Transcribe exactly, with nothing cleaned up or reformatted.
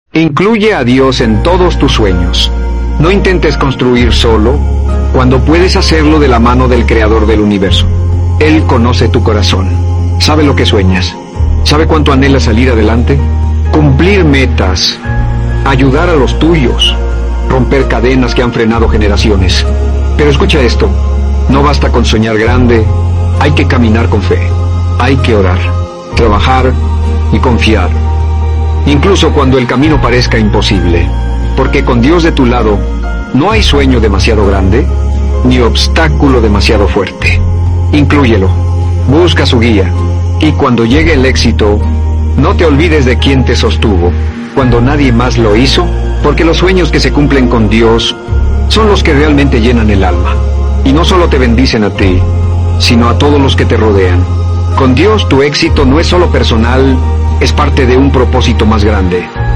Incluye a Dios en todos tus sueños. No intentes construir solo, cuando puedes hacerlo de la mano del Creador del universo. Él conoce tu corazón, sabe lo que sueñas, sabe cuánto anhelas salir adelante, cumplir metas, ayudar a los tuyos, romper cadenas que han frenado generaciones. Pero escucha esto, no basta con soñar grande, hay que caminar con fe, hay que orar, trabajar y confiar. Incluso cuando el camino parezca imposible, porque con Dios de tu lado, no hay sueño demasiado grande, ni obstáculo demasiado fuerte. Inclúyelo, busca su guía, y cuando llegue el éxito, no te olvides de quién te sostuvo, cuando nadie más lo hizo, porque los sueños que se cumplen con Dios son los que realmente llenan el alma, y no solo te bendicen a ti, sino a todos los que te rodean. Con Dios tu éxito no es solo personal, es parte de un propósito más grande.